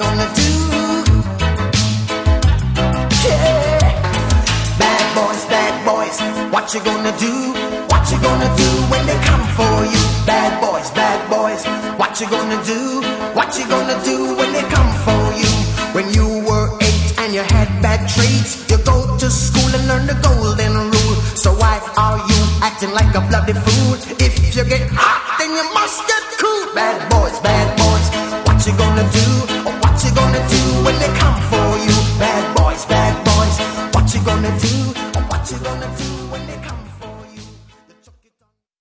gonna do? Yeah. Bad boys, what you gonna do? What you gonna do when they come for you? Bad boys, what you gonna do? What you gonna do when they come for you? When you were 8 and you had bad traits, you go to school and learn the golden rule. So why are you acting like a bloody fool? If you get hot, then you must get cool. Bad